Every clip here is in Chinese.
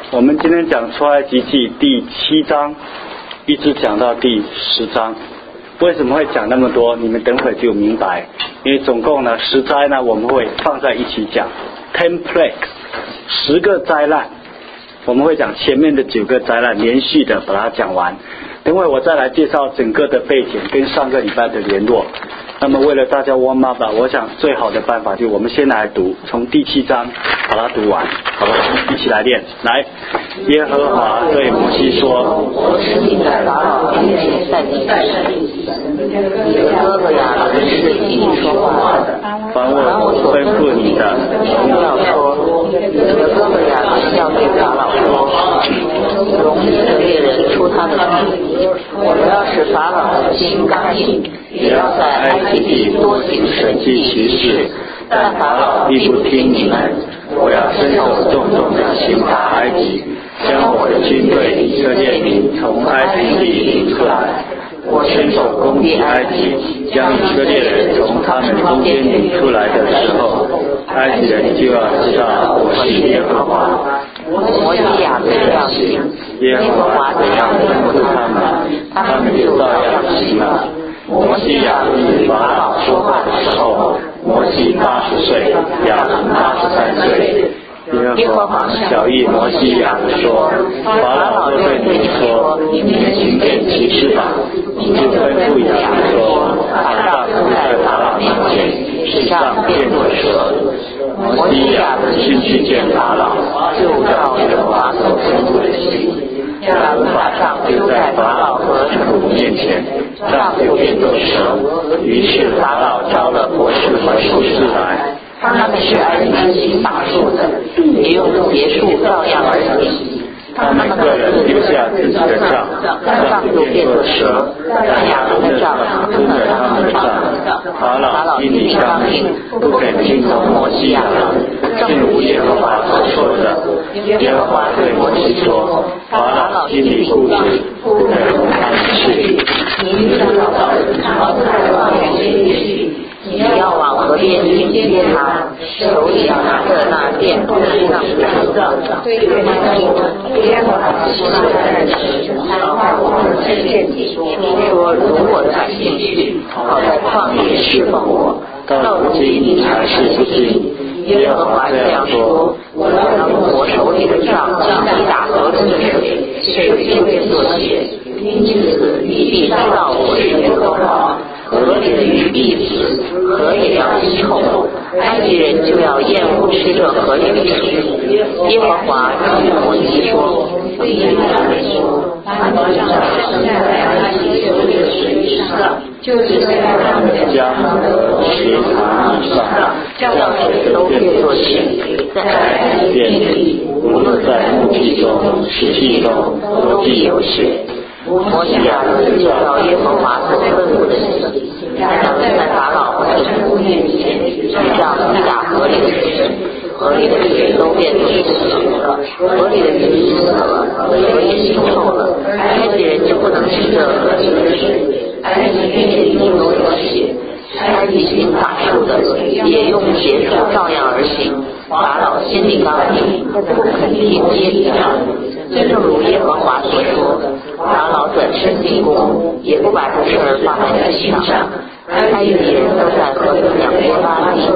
我们今天讲出埃及记第7章，一直讲到第10章。为什么会讲那么多？你们等会就明白。因为总共呢10灾呢，我们会放在一起讲 10 plagues 10个灾难，我们会讲前面的9个灾难，连续的把它讲完。等会我再来介绍整个的背景跟上个礼拜的联络。那么为了大家 warm up， 我想最好的办法就是我们先来读，从第7章把它读完，好吧？一起来练。来，耶和华对摩西说： 我使你在法老面前在你的你的哥哥亚伦是替你说话的， 凡我所吩咐你的， 不要说。你的哥哥亚伦要对法老说：容以色列人出他的地，我要使法老的心刚硬，也要在埃及地多行神迹奇事，但法老必不听你们。我要伸手重重的刑罚埃及，将我的军队以色列民从埃及地领出来。我伸手攻击埃及，将以色列人从他们中间领出来的时候，埃及人就要知道我是耶和华。摩西亚这样行，耶和华怎样吩咐他们，他们就照样行了。摩西亚与法老说话的时候，摩西80岁，亚伦83岁。耶和华晓谕摩西亚伦说：法老若对你说，你们行点奇事吧，你就吩咐亚伦说，把杖出在法老面前，使杖变作蛇。摩西亚伦进去见法老，就照耶和华所吩咐的行。亚伦把杖丢在法老和臣仆面前，杖就变作蛇。于是法老招了博士和术士来，他们是埃及行法术的，也用邪术照样而行。他们个人丢下自己的杖，杖就变作蛇，但亚伦的杖吞了他们的杖。法老心里刚硬，不肯听从摩西亚伦，正如耶和华所说的。耶和华对摩西说：法老心里固执，不肯容他们去。你要到朝太望远间去，你要往河边去接他，手里要拿着那电筒上的杖，对他说：耶和华是在神传话我们这见你，说容我的百姓去，好在旷野侍奉我。到如今你还是不听。耶和华这样说：我要用我手里的杖击打河中的水，水就变作血。因此你必知道我是耶和华。河里的鱼必死，河也要腥臭，埃及人就要厌恶吃这河里的水。耶和华对摩西说：对亚伦说，把你杖放在埃及所有的水上，就是在他们的江河、池塘以上，叫水都变作血，在埃及遍地，无论在木器中、石器中，都必有血。摩西亚伦就照耶和华所吩咐的行，在法老和臣仆面前，杖击打河里的水，河里的水都变作血了，河里的鱼死了，河也腥臭了，埃及人就不能吃这河里的水，埃及遍地都有血。埃及行法术的也用邪术照样而行，法老心里刚硬，不肯听耶和华。正如耶和华所说，法老转身进宫，也不把这事儿放在心上。埃及人都在河的两边拉地，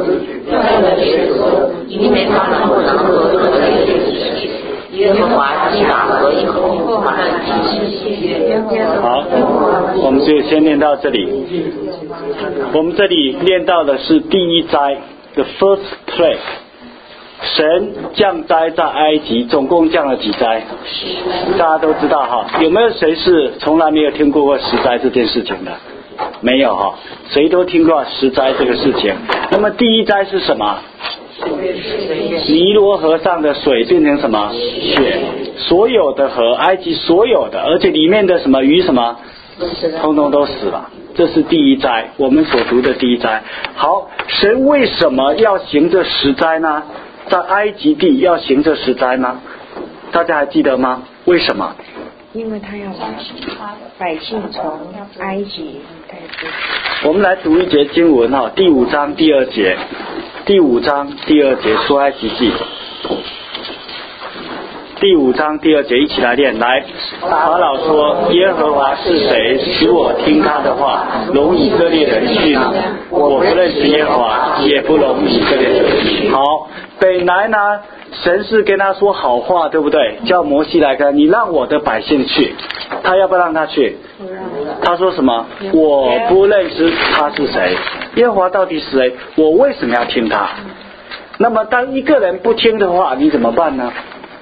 因为他们不能喝河里的水。耶和华击打河以后，把它好，我们就先念到这里。我们这里念到的是第1灾 ，the first plague。神降灾在埃及，总共降了几灾？大家都知道哈。有没有谁是从来没有听过10灾这件事情的？没有哈，谁都听过10灾这个事情。那么第1灾是什么？尼罗河上的水变成什么？血。所有的河，埃及所有的，而且里面的什么鱼什么，通通都死了。这是第1灾，我们所读的第1灾。好，神为什么要行这10灾呢？在埃及地要行这10灾呢？大家还记得吗？为什么？ 因为他要把百姓从埃及带出。 我们来读一节经文哈，第5章第2节，第5章第2节出埃及记。 第5章第2节一起来念。来，法老说：耶和华是谁，使我听他的话，容以色列人去呢？我不认识耶和华，也不容以色列人。好，本来呢，神是跟他说好话，对不对？叫摩西来跟你让我的百姓去，他要不要让他去？他说什么？我不认识他是谁，耶和华到底是谁？我为什么要听他？那么当一个人不听的话，你怎么办呢？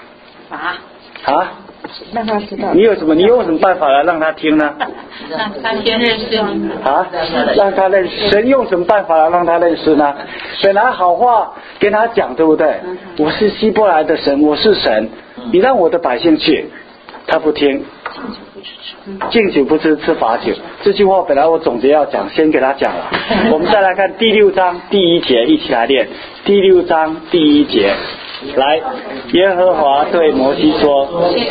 让他知道。 你用什么办法来让他听呢？ 让他先认识你。 让他认识。神用什么办法来让他认识呢？本来好话跟他讲，对不对？我是希伯来的神，我是神，你让我的百姓去，他不听。敬酒不吃吃罚酒，这句话本来我总结要讲，先给他讲了。我们再来看第6章第1节，一起来念。第6章第1节，来，耶和华对摩西说：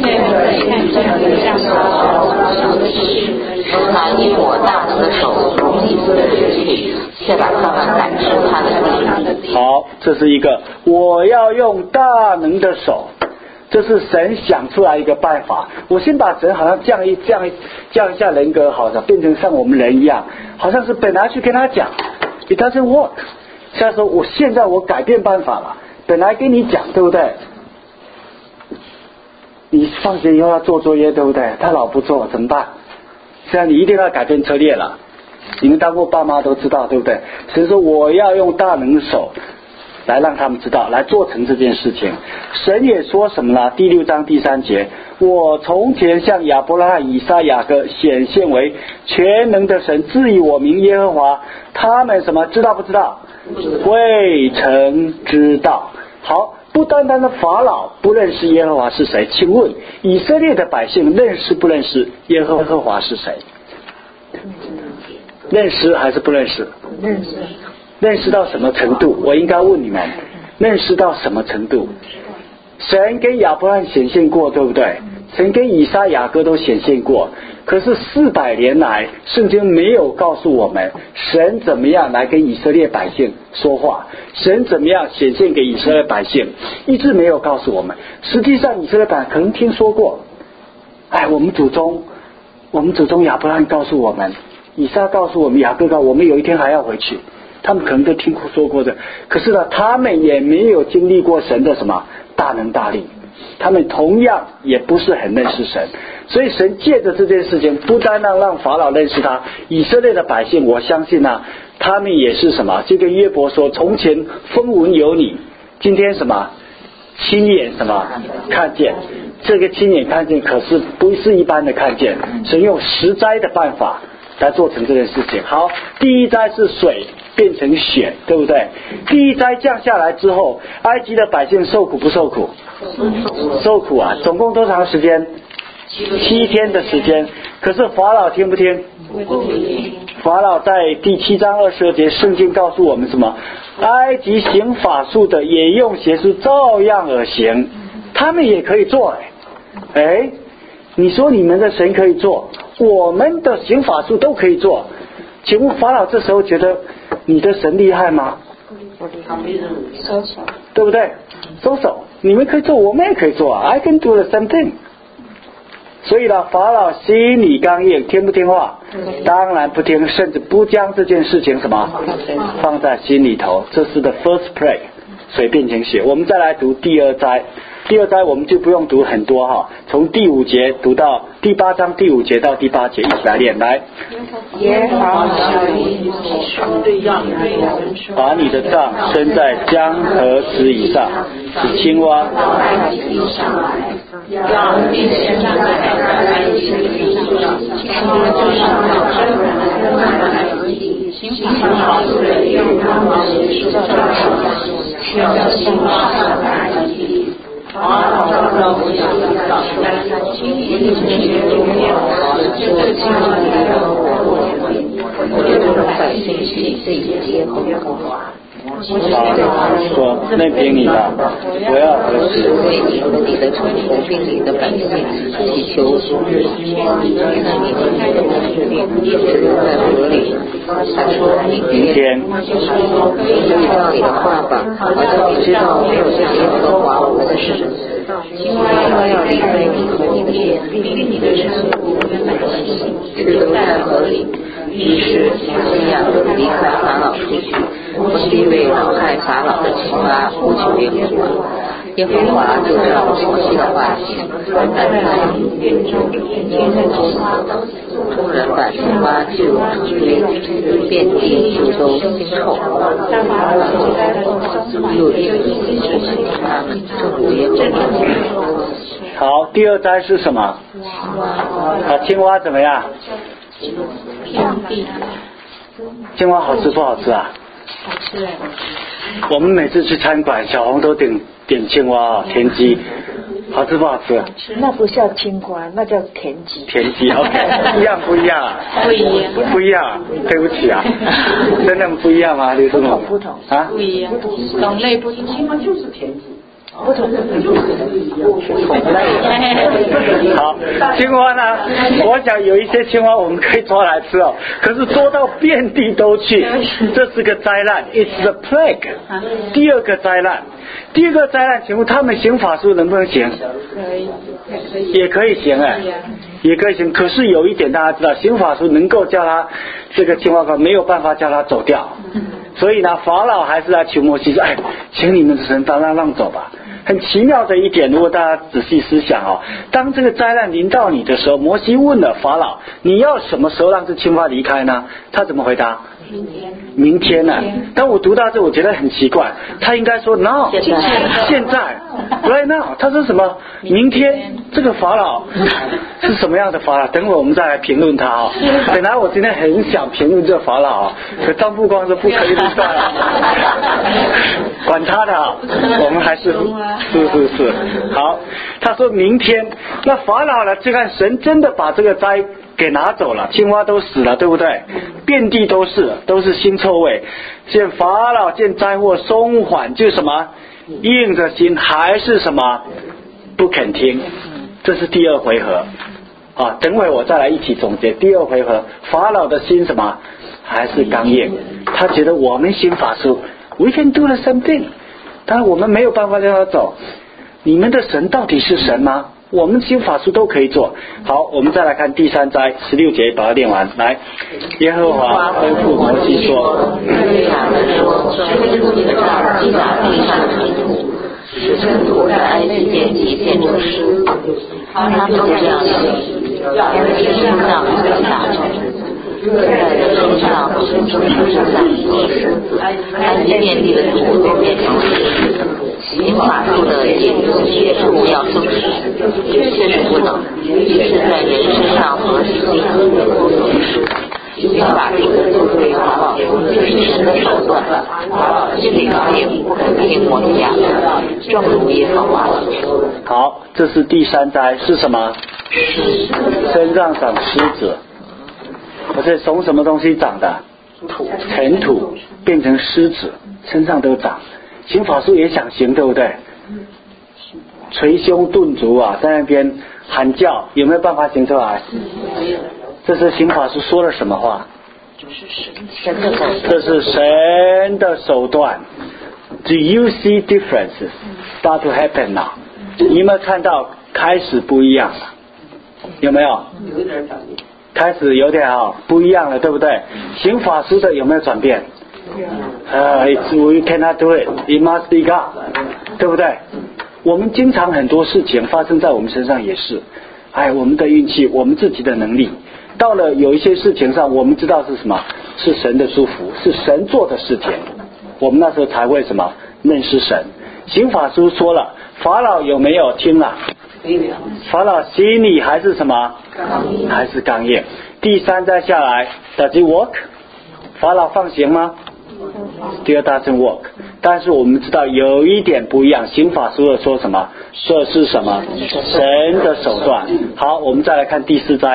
他因我大能的手容以色列人去，却把他们赶出他的地。 好，这是一个我要用大能的手。这是神想出来一个办法，我先把神好像降一下人格，好像变成像我们人一样，好像是本来去跟他讲 It doesn't work， 现在说现在我改变办法了，本来跟你讲，对不对？你放学以后要做作业，对不对？他老不做怎么办？现在你一定要改变策略了，你们当过爸妈都知道，对不对？神说我要用大能的手来让他们知道，来做成这件事情。神也说什么呢？第6章第3节，我从前向亚伯拉罕、以撒、雅各显现为全能的神，至于我名耶和华，他们什么知道不知道？未曾知道。好，不单单的法老不认识耶和华是谁，请问以色列的百姓认识不认识耶和华是谁？认识还是不认识？ 认识。 认识到什么程度？我应该问你们，认识到什么程度？神跟亚伯拉罕显现过，对不对？神跟以撒、雅各都显现过，可是400年来圣经没有告诉我们神怎么样来跟以色列百姓说话，神怎么样显现给以色列百姓，一直没有告诉我们。实际上以色列百姓可能听说过，我们祖宗亚伯拉罕告诉我们，以撒告诉我们，雅各告诉我们有一天还要回去，他们可能都听说过的，可是呢，他们也没有经历过神的什么大能大力，他们同样也不是很认识神，所以神借着这件事情，不单让法老认识他，以色列的百姓，我相信呢，他们也是什么？就跟约伯说，从前风闻有你，今天什么亲眼什么看见，这个亲眼看见可是不是一般的看见，神用10灾的办法来做成这件事情。好，第一灾是水变成血，对不对？第一灾降下来之后，埃及的百姓受苦不受苦？受苦啊！总共多长时间？7天的时间。可是法老听不听？法老在第7章22节，圣经告诉我们什么？埃及行法术的也用邪术照样而行，他们也可以做。你说你们的神可以做，我们的行法术都可以做，请问法老这时候觉得你的神厉害吗？ 收手， 对不对？收手，你们可以做，我们也可以做啊 I can do the same thing。 所以呢，法老心里刚硬，听不听话？当然不听，甚至不将这件事情什么放在心里头。这是 the first plague， 水变成血。我们再来读第2灾。第2灾我们就不用读很多哈，从第5节读到第8章第5节到第8节，一起来念。来， 耶和华把你的杖伸在江河池以上，使青蛙让地先站在埃及树上，青蛙就上到这人来地，行法术的用他们邪术照手，叫青蛙上来地。法老让我想到，他今年的中年，这个青蛙来了我的百姓信耶和华。 说任凭你吧，我要何时为你和你的臣仆并你的百姓祈求你看你和你的百姓一直都在河里。他说明天可以照你的话吧，好像你知道没有像耶和华我们的神，青蛙要离开你和你的殿，并你的臣仆跟百姓直都在河里。于是这样离开法老出去，不是因为恼害法老的青蛙呼求耶和华，耶和华就照摩西的话行，但在园中天在之下，众人把青蛙置入土堆，遍地就都腥臭，又因执行他们，正如耶和华。 好，第二灾是什么？青蛙怎么样？青蛙好吃不好吃啊？ 好吃哎！ 我们每次去餐馆，小红都点青蛙田鸡，好吃不好吃？ 那不叫青蛙，那叫田鸡。 田鸡 OK， 一样不一样啊？ 不一样， 不一样，对不起啊，真的不一样吗？刘师母？ 不同啊？ 不一样，种类不同。青蛙就是田鸡。不同。 好，青蛙呢？我想有一些青蛙我们可以抓来吃哦，可是多到遍地都去，这是个灾难 ，It's a plague。第二个灾难，请问他们行法术能不能行？ 可以， 也可以行哎，也可以行。可是有一点大家知道，行法术能够叫他这个青蛙哥没有办法叫他走掉，所以呢，法老还是来求摩西说：“哎，请你们的神把他让走吧。”很奇妙的一点，如果大家仔细思想哦，当这个灾难临到你的时候，摩西问了法老：“你要什么时候让这青蛙离开呢？”他怎么回答？明天呢？当我读到这，我觉得很奇怪，他应该说 now， 现在 right now。他说什么？明天？这个法老是什么样的法老？等会我们再来评论他哦。本来我今天很想评论这法老哦，可张富光说不可以就算了，管他的啊，我们还是好。他说明天，那法老呢？就看神真的把这个灾给拿走了，青蛙都死了，对不对？遍地都是腥臭味。见法老见灾祸松缓，就是什么？硬着心还是什么？不肯听。这是第二回合啊！等会我再来一起总结。第二回合，法老的心什么？还是刚硬。他觉得我们行法术 ，we can do the same thing， 但我们没有办法让他走。你们的神到底是神吗？我们行法术都可以做。好，我们再来看第三灾16节，把它念完。来，耶和华吩咐摩西说：“ 对亚伦说，吹出你的杖，击打地上的尘土，使尘土在埃及遍地变成石。他们就这样行，将人身上打成在人身上生出3座石，埃及遍地的土都变成石。行法术的结束要生石，确实不能，于是在人身上和心都生石。行法术的就对法老说，这是神的手段，法老心里刚硬，不肯听摩西亚的，正如耶和华所说。 好，这是第三灾是什么？身上长虱子，而且从什么东西长的？尘土变成虱子，身上都长。行法术也想行，对不对？捶胸顿足啊，在那边喊叫，有没有办法行出来？这是行法术说了什么话？这是神的手段。Do you see differences start to happen now？ 你有没有看到开始不一样了？有没有？开始有点不一样了，对不对？行法术的有没有转变？We cannot do it. It must be God， 对不对？我们经常很多事情发生在我们身上也是，我们的运气，我们自己的能力，到了有一些事情上，我们知道是什么，是神的祝福，是神做的事情，我们那时候才会什么认识神。行法书说了，法老有没有听了？法老心里还是什么？还是刚硬。第三灾下来 ，Does it work？ 法老放行吗？Still doesn't work。但是我们知道有一点不一样，行法书的说什么？这是什么？神的手段。好，我们再来看第四灾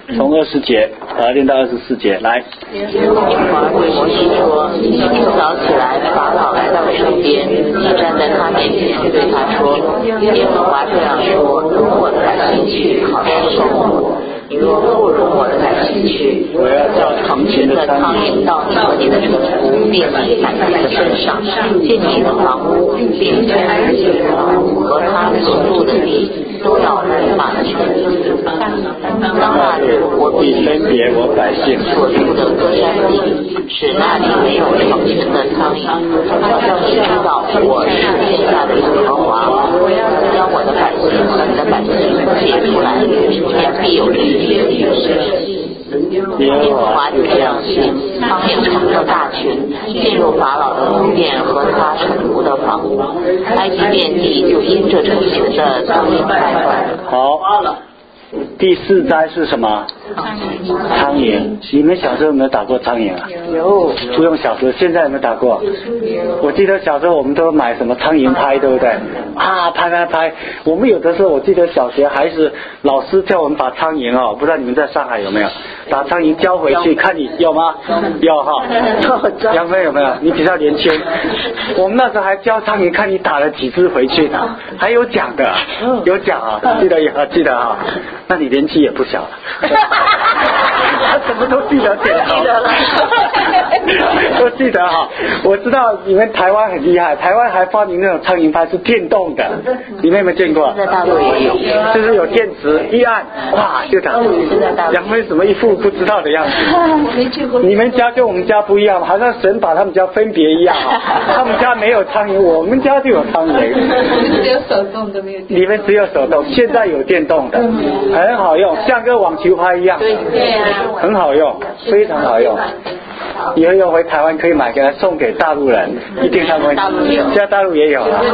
从20节练到24节，来。 耶和华对摩西说：一早起来，法老来到水边，你站在他面前，对他说：耶和华这样说，容我的百姓去，好侍奉我。你若不容我的百姓去，我要叫成群的苍蝇到你和你的臣仆，并你百姓的身上，进你的房屋，并全埃及的房屋和他们所住的地，都要来把全。当那日，我必分别我百姓所住的各山地，使那里没有成群的苍蝇，叫你知道我是天下的耶和华。我要将我的百姓和你的百姓解出来，天必有这一天。耶和华就这样行，苍蝇乘着大群进入法老的宫殿和他臣仆的房屋，埃及遍地就因这成群的苍蝇败坏了。 好，第4灾是什么？苍蝇。你们小时候有没有打过苍蝇啊？ 有。 不用小时候，现在有没有打过？我记得小时候我们都买什么苍蝇拍，对不对？啊，拍。我们有的时候，我记得小学还是老师叫我们把苍蝇不知道你们在上海有没有？把苍蝇交回去，看你有吗？有哈。杨飞有没有？你比较年轻。我们那时候还教苍蝇，看你打了几只回去呢，还有奖的，有奖啊，记得啊。那你年纪也不小了。他什么都记得点好，都记得哈。我知道你们台湾很厉害，台湾还发明那种苍蝇拍是电动的，你们有没有见过？ 在大陆也有， 就是有电池，一按哇就打。杨飞怎么一副不知道的样子？你们家跟我们家不一样，好像神把他们家分别一样他们家没有苍蝇，我们家就有苍蝇。 只有手动的没有电动。 你们只有手动，现在有电动的，很好用，像个网球拍一样。 对啊。 很好用，非常好用。以后要回台湾可以买给他送给大陆人，一定他们现在大陆也有了。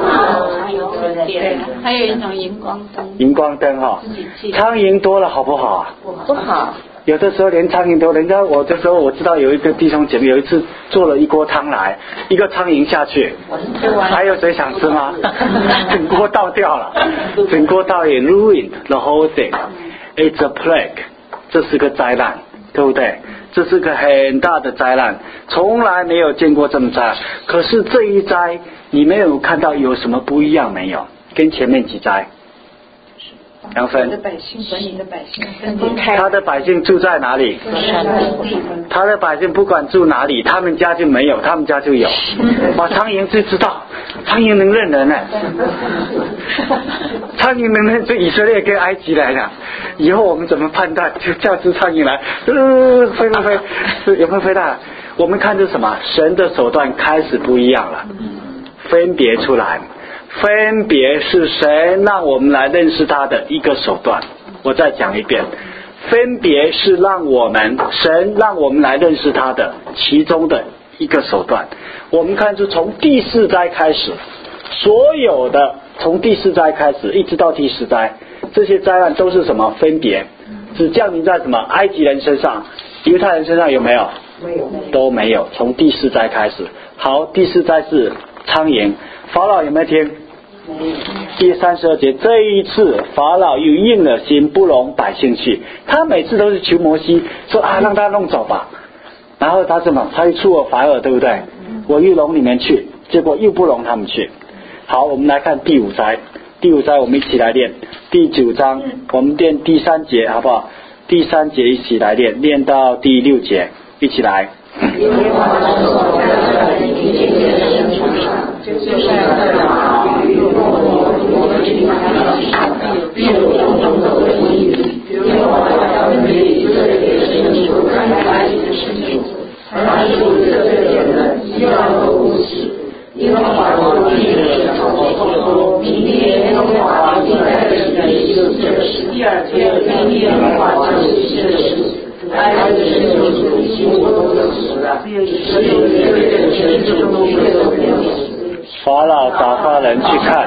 还有一种荧光灯。 荧光灯苍蝇多了好不好啊？ 不好。 有的时候连苍蝇多，人家我的时候我知道有一个弟兄姐妹有一次做了一锅汤来，一个苍蝇下去，还有谁想吃吗？整锅倒掉了，整锅倒也 ruined the whole thing. It's a plague. 这是个灾难，对不对？这是个很大的灾难，从来没有见过这么灾。可是这一灾，你没有看到有什么不一样没有？跟前面几灾？杨芬，他的百姓住在哪里？他的百姓不管住哪里，他们家就没有，他们家就有。苍蝇就知道，苍蝇能认人呢。苍蝇能认出以色列跟埃及来的，以后我们怎么判断？就叫只苍蝇来，飞不飞？有没有飞到？我们看这什么？神的手段开始不一样了，分别出来。分别是神让我们来认识他的一个手段。我再讲一遍，分别是神让我们来认识他的其中的一个手段。我们看出从第4灾开始，所有的从第4灾开始一直到第10灾，这些灾难都是什么？分别，只降临在什么？埃及人身上，犹太人身上有没有？没有，都没有。从第4灾开始。好，第4灾是苍蝇。法老有没有听？第32节，这一次法老又硬了心，不容百姓去。他每次都是求摩西说让他弄走吧，然后他什么？他又出尔反尔，对不对？我又容你们去，结果又不容他们去。好，我们来看第5灾。第5灾我们一起来练。第9章我们练第3节，好不好？第3节一起来练，练到第6节，一起来。法老打发人去看，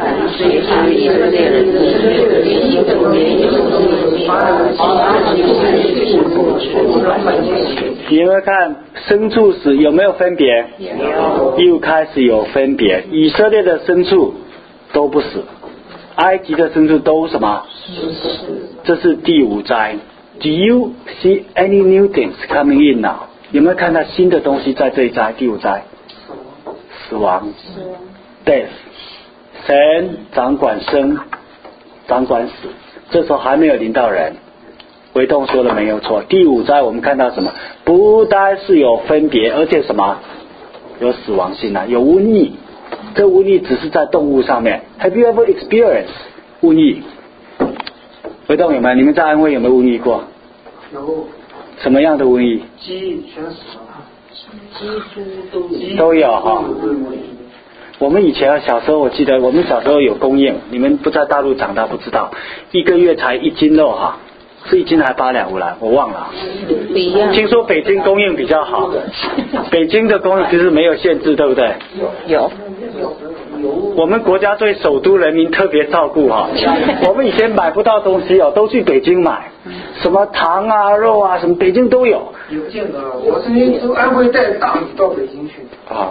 你有没有看牲畜死有没有分别？又开始有分别。以色列的牲畜都不死，埃及的牲畜都什么？这是第5灾。 Do you see any new things coming in now？ 有没有看到新的东西在这一灾？第五灾，死亡 ，death。神掌管生，掌管死，这时候还没有临到人。维动说的没有错。第五灾我们看到什么？不单是有分别，而且什么？有死亡性啊，有瘟疫。这瘟疫只是在动物上面。Have you ever experienced 瘟疫？维动有没有？你们在安徽有没有瘟疫过？ 有。 什么样的瘟疫？ 鸡全死了。 鸡猪都有哈。我们以前小时候，我记得我们小时候有供应，你们不在大陆长大不知道，一个月才1斤肉哈，是1斤还8两5两，我忘了。听说北京供应比较好，北京的供应其实没有限制，对不对？ 有。 我们国家对首都人民特别照顾哈，我们以前买不到东西哦，都去北京买，什么糖啊、肉啊，什么北京都有。 有这个，我曾经从安徽带大米到北京去。 啊，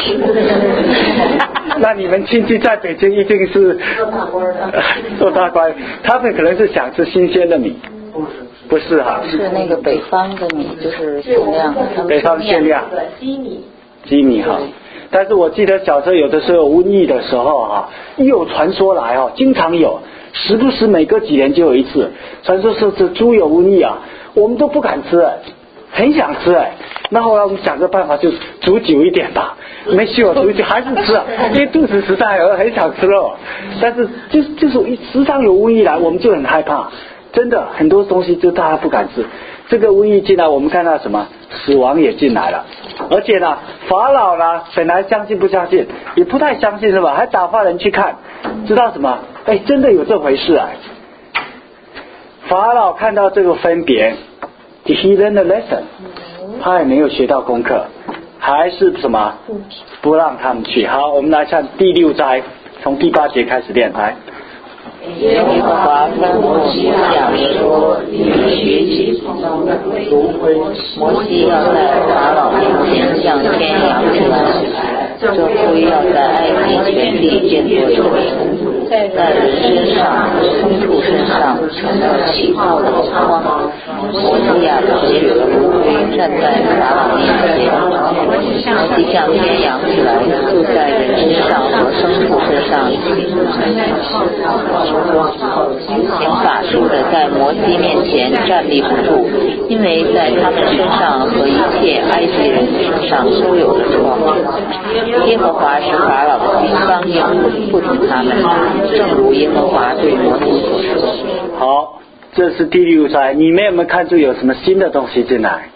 那你们亲戚在北京一定是做大官，他们可能是想吃新鲜的米。不是哈， 是那个北方的米，就是限量的。 北方限量。鸡米哈。但是我记得小时候有的时候瘟疫的时候哈，一有传说来哦，经常有，时不时每隔几年就有一次，传说是这猪有瘟疫啊，我们都不敢吃哎，很想吃哎，那后来我们想个办法就煮久一点吧，没许我煮久还是吃啊，因为肚子实在很想吃肉，但是就是时常有瘟疫来，我们就很害怕，真的很多东西就大家不敢吃。这个瘟疫进来，我们看到什么？死亡也进来了。而且呢，法老呢，本来相信不相信，也不太相信是吧？还打发人去看，知道什么？哎，真的有这回事啊！法老看到这个分别 ，Did he learn a lesson？ 他也没有学到功课，还是什么？不让他们去。好，我们来看第6灾，从第8节开始练来。 耶和华吩咐西讲说：“你们学习摩西要在法老面前向天扬起来，这灰要在埃及全地见作有名，在人身上和牲畜身上成了起泡的光。摩西亚取了炉灰站在法老面前，摩西向天扬起来，就在人身上和牲畜身上行法术的在摩西面前站立不住，因为在他们身上和一切埃及人身上都有了疮。耶和华使法老的心刚硬，不听他们，正如耶和华对摩西所说。” 好，这是第6灾，你们有没有看出有什么新的东西进来？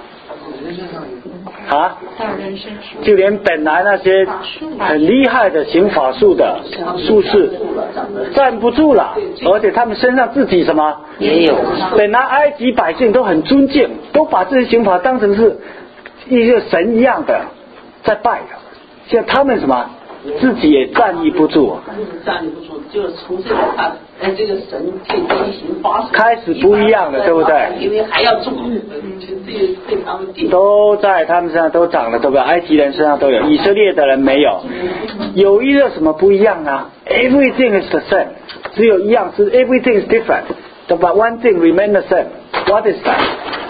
啊？就连本来那些很厉害的行法术的术士站不住了，而且他们身上自己什么也有。 本来埃及百姓都很尊敬，都把这些行法当成是一个神一样的在拜的，现在他们什么自己也站立不住， 站立不住，就从这个看，这个神对畸形发生开始不一样了，对不对？ 因为还要种，对他们都在他们身上都长了，对不对？埃及人身上都有，以色列的人没有。有一个什么不一样啊 ？Everything is the same， 只有一样是 everything is different， 对吧 ？One thing remain the same。What is that？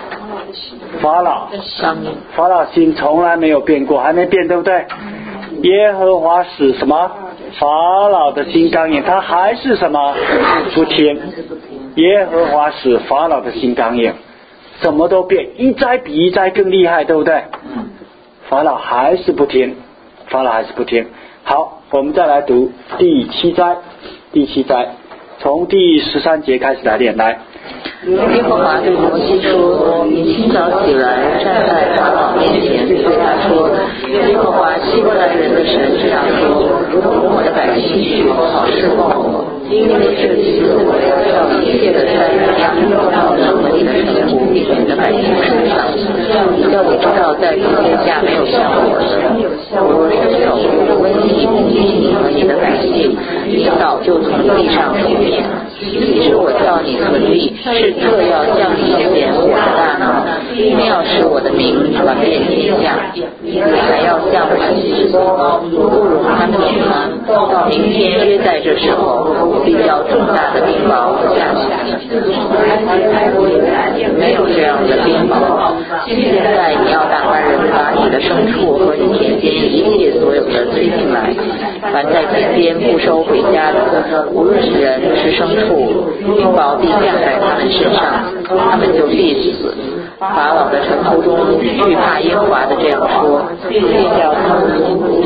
法老心从来没有变过，还没变，对不对？耶和华使什么？法老的心刚硬，他还是什么？不听。耶和华使法老的心刚硬，什么都变，一灾比一灾更厉害，对不对？法老还是不听，法老还是不听。好，我们再来读第7灾，第7灾，从第13节开始来练来。 耶和华对摩西说：“你清早起来，站在法老面前，对他说：耶和华希伯来人的神这样说：容我的百姓去，好侍奉我。因为这次我要叫一切的灾殃落到任何你的臣仆并你的百姓身上，叫你知道，在天下没有像我的。我伸手瘟疫攻击你和你的百姓，你早就从地上除灭。其实我叫叫你存立，是特要向你显我的大能，妙使我的名传遍天下。还要向百姓不容他们去吗？到明天约在这时候，我必叫重大的冰雹下下。没有这样的冰雹。现在你要打发人把你的牲畜和你田间一切所有的推进来，凡在田间不收回家的，无论是人是牲畜，冰雹必降在他们身上，他们就必死。法老的臣仆中惧怕耶和华的这样说，便叫他们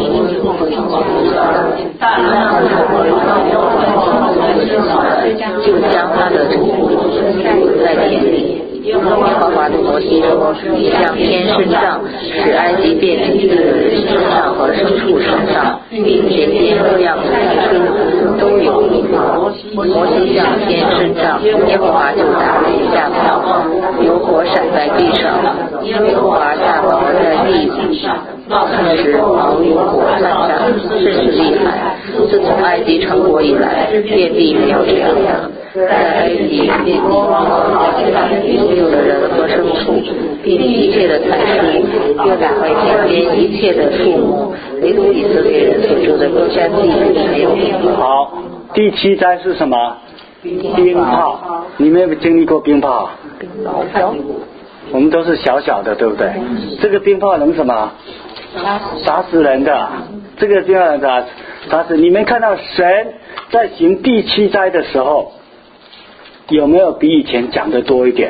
就将他的畜留在田里。耶和华对摩西说：你向天伸杖，使埃及遍体的人身上和牲畜身上，并田间各样的牲畜都有。摩西向天伸杖，耶和华就打雷下雹，有火闪在地上，耶和华下雹在地上，时雹与火散战，甚是厉害。自从埃及成国以来，遍地没有这样的。在埃及遍地所有的人和牲畜，并一切的财畜，又打坏田间一切的树木，唯独以色列人所住的歌山地没有。 好，第7灾是什么？冰雹。你们有没有经历过冰雹？ 冰雹。 我们都是小小的，对不对？这个冰雹能什么？杀死人的。这个冰雹能杀死。你们看到神在行第7灾的时候，有没有比以前讲的多一点？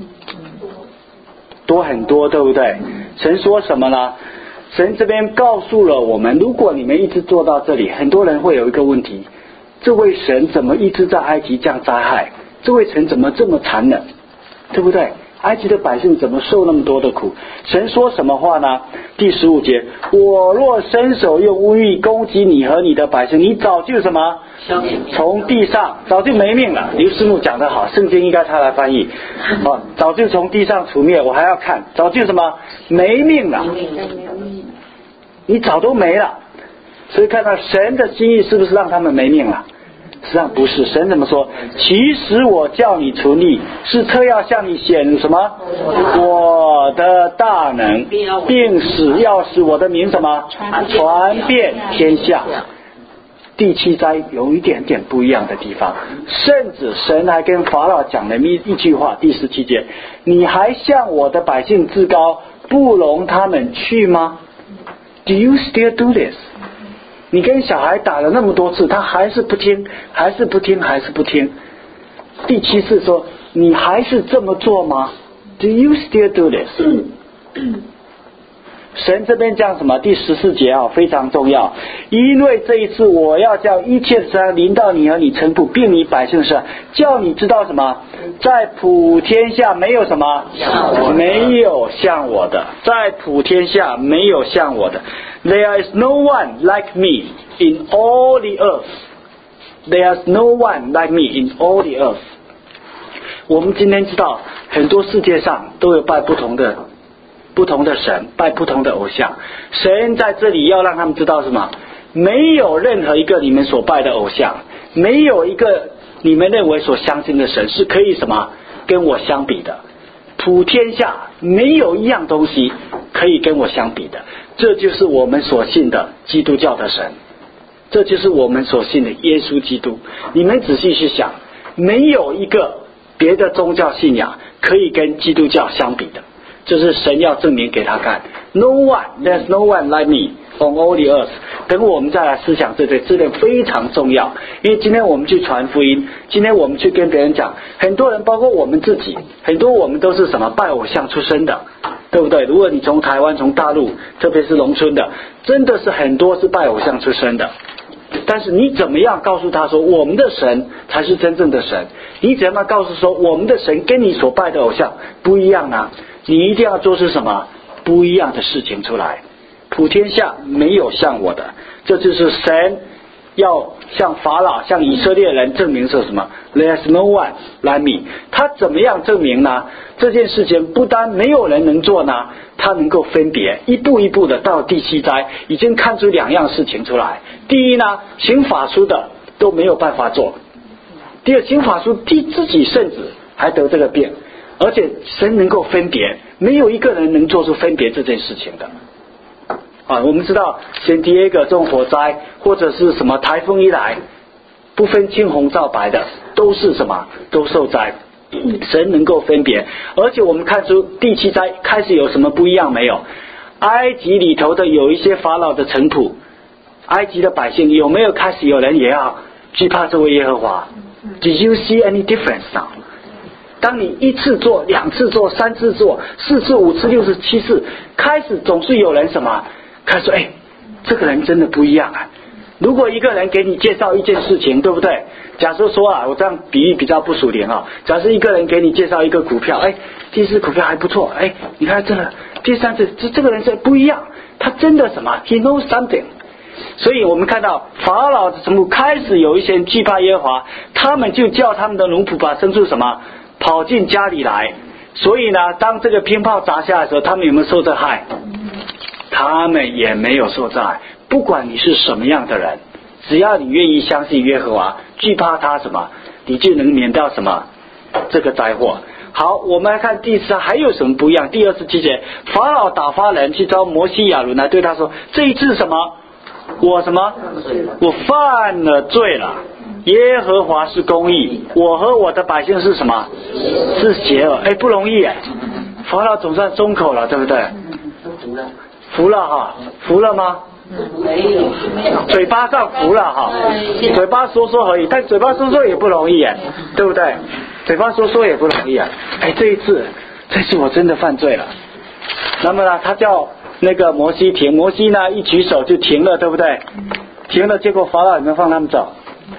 多很多，对不对？神说什么呢？神这边告诉了我们，如果你们一直做到这里，很多人会有一个问题，这位神怎么一直在埃及降灾害？这位神怎么这么残忍？对不对？埃及的百姓怎么受那么多的苦？神说什么话呢？第15节，我若伸手用瘟疫攻击你和你的百姓，你早就什么？从地上早就没命了。刘师母讲得好，圣经应该他来翻译。早就从地上除灭，我还要看，早就什么？没命了。你早都没了。所以看到神的心意是不是让他们没命了？实际上不是，神怎么说？其实我叫你存立，是特要向你显什么？我的大能，并要使我的名什么？传遍天下。第7灾有一点点不一样的地方，甚至神还跟法老讲了一句话，第17节，你还向我的百姓自高，不容他们去吗？ Do you still do this？你跟小孩打了那么多次，他还是不听，还是不听，还是不听。第7次说，你还是这么做吗？ Do you still do this？ 神这边讲什么？第14节非常重要，因为这一次我要叫一切的灾临到你和你臣仆并你百姓身，叫你知道什么？在普天下没有什么？没有像我的，在普天下没有像我的。There is no one like me in all the earth. There is no one like me in all the earth. 我们今天知道，很多世界上都有拜不同的神，拜不同的偶像。神在这里要让他们知道什么？没有任何一个你们所拜的偶像，没有一个你们认为所相信的神是可以什么跟我相比的。普天下没有一样东西可以跟我相比的。这就是我们所信的基督教的神，这就是我们所信的耶稣基督。你们仔细去想，没有一个别的宗教信仰可以跟基督教相比的。这是神要证明给他看。 No one, there's no one like me on all the earth。 等我们再来思想这点非常重要。因为今天我们去传福音，今天我们去跟别人讲，很多人包括我们自己，很多我们都是什么拜偶像出身的，对不对？如果你从台湾从大陆，特别是农村的，真的是很多是拜偶像出身的。但是你怎么样告诉他说我们的神才是真正的神？你怎么样告诉说我们的神跟你所拜的偶像不一样呢？你一定要做出什么不一样的事情出来。普天下没有像我的，这就是神要向法老向以色列人证明是什么？ There's no one like me。 他怎么样证明呢？这件事情不单没有人能做呢，他能够分别一步一步的到第7灾已经看出2样事情出来。第一呢，行法术的都没有办法做， 第二，行法术替自己圣子还得这个病，而且神能够分别，没有一个人能做出分别这件事情的。我们知道像第二个这种火灾或者是什么台风一来，不分青红皂白的都是什么，都受灾。神能够分别，而且我们看出第7灾开始有什么不一样没有？埃及里头的有一些法老的臣仆，埃及的百姓有没有开始有人也要惧怕这位耶和华？ Did you see any difference now？ 当你1次做2次做3次做4次5次6次7次，开始总是有人什么开始说这个人真的不一样啊。如果一个人给你介绍一件事情，对不对？假设说我这样比喻比较不属灵假设一个人给你介绍一个股票，第4股票还不错，你看真的第3次这个人是不一样，他真的什么 He knows something。 所以我们看到法老的臣仆开始有一些人惧怕耶和华，他们就叫他们的奴仆把牲畜什么跑进家里来。所以呢，当这个鞭炮砸下来的时候，他们有没有受这害？他们也没有受这害。不管你是什么样的人，只要你愿意相信耶和华，惧怕他什么，你就能免掉什么这个灾祸。好，我们来看第4还有什么不一样。第27节，法老打发人去招摩西亚伦来对他说，这一次什么我什么我犯了罪了，耶和华是公义，我和我的百姓是什么是邪恶。不容易法老总算松口了，对不对？服了服了吗？ 没有， 嘴巴上服了嘴巴说说而已，但嘴巴说说也不容易对不对？嘴巴说说也不容易这一次我真的犯罪了。那么呢，他叫那个摩西停，摩西呢一举手就停了，对不对？停了，结果法老有没有放他们走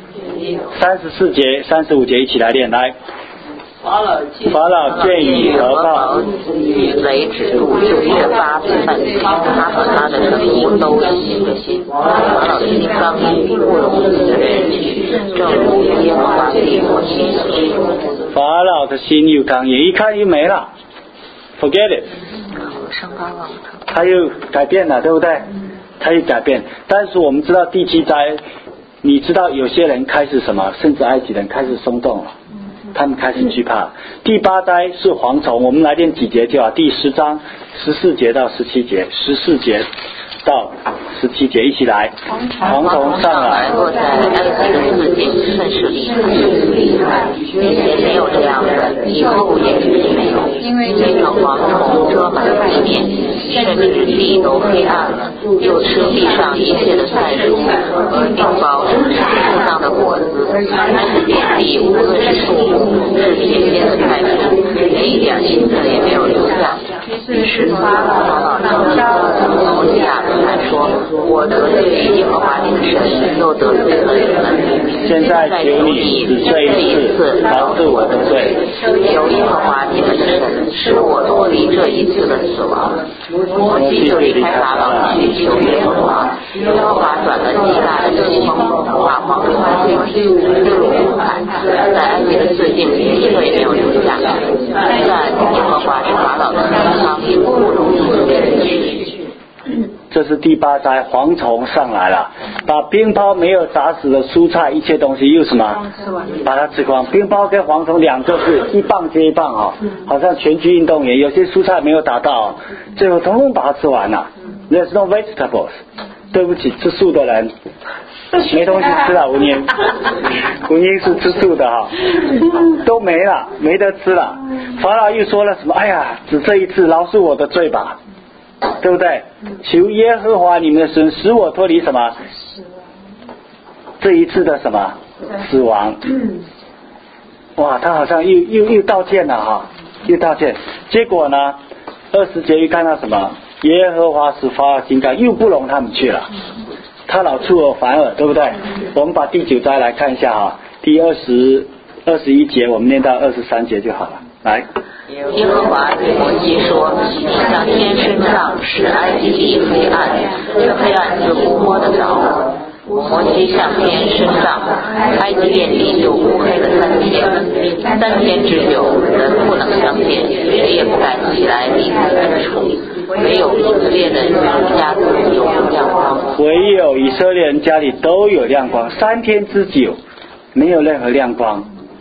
？34节35节一起来念来。法老见以和报与雷止住，就越发愤怒，他和他的声音都起了心。法老的心刚硬，不容自己的人去，正如耶和华对摩西所说。 法老的心又刚硬，一看又没了 ，forget it。他又改变了，对不对？他又改变。但是我们知道第7灾，你知道有些人开始什么，甚至埃及人开始松动了。他们开始惧怕。第8灾是蝗虫，我们来念几节就好。第10章14节到17节，14节到17节一起来。蝗虫上来， 落在埃及的四境，甚是厉害。以前没有这样的，以后也绝没有。因为这个蝗虫遮满地面，甚至地都黑暗了，又吃地上一切的菜蔬和面包，树上的果子，是遍地，无论是树木，是田间的菜蔬，连一点青色也没有留下。于是法老召摩西亚伦来说，我得罪耶和华你的神，又得罪了你们。 现在求你只这一次饶恕我的罪， 求耶和华你们的神使我脱离这一次的死亡。摩西就离开法老去求耶和华，耶和华转了极大的疾风，把蝗虫进入入海，在埃及的四境连一个也没有留下。但耶和华是法老的心刚硬，不容自己的人去。 这是第8灾，蝗虫上来了，把鞭炮没有砸死的蔬菜一切东西又什么把它吃光。鞭炮跟蝗虫两个是一棒接一棒好像拳击运动员，有些蔬菜没有打到最后统统把它吃完了。There's no vegetables。 对不起，吃素的人没东西吃了。文英是吃素的都没了，没得吃了。法老又说了什么？只这一次饶恕我的罪吧，对不对？求耶和华你们的神使我脱离什么这一次的什么死亡。哇，他好像又道歉了又道歉。结果呢20节又看到什么？耶和华使法老心刚，又不容他们去了，他老出尔反尔，对不对？我们把第9灾来看一下第21节我们念到23节就好了。来， 耶和华对摩西说，你向天伸杖，使埃及地黑暗，这黑暗似乎摸得着我。摩西向天伸杖，埃及遍地就乌黑了3天，3天之久，人不能相见，谁也不敢起来离开本处，唯有以色列人家族有亮光。 唯有以色列人家里都有亮光，3天之久没有任何亮光。